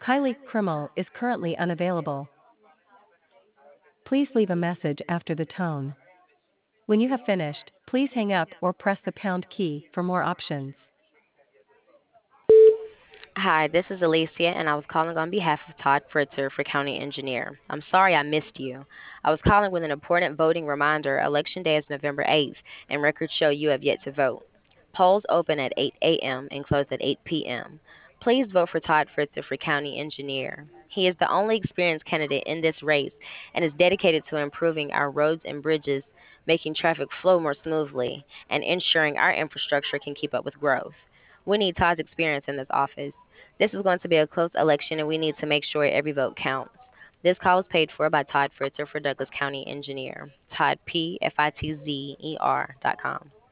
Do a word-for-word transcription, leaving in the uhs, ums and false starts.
Kylie Krimmel is currently unavailable. Please leave a message after the tone. When you have finished, please hang up or press the pound key for more options. Hi, this is Alicia, and I was calling on behalf of Todd Fritzer for County Engineer. I'm sorry I missed you. I was calling with an important voting reminder. Election Day is November eighth, and records show you have yet to vote. Polls open at eight a m and close at eight p m. Please vote for Todd Fritzer for County Engineer. He is the only experienced candidate in this race and is dedicated to improving our roads and bridges, making traffic flow more smoothly, and ensuring our infrastructure can keep up with growth. We need Todd's experience in this office. This is going to be a close election, and we need to make sure every vote counts. This call was paid for by Todd Fritzer for Douglas County Engineer. Todd P F I T Z E R dot com.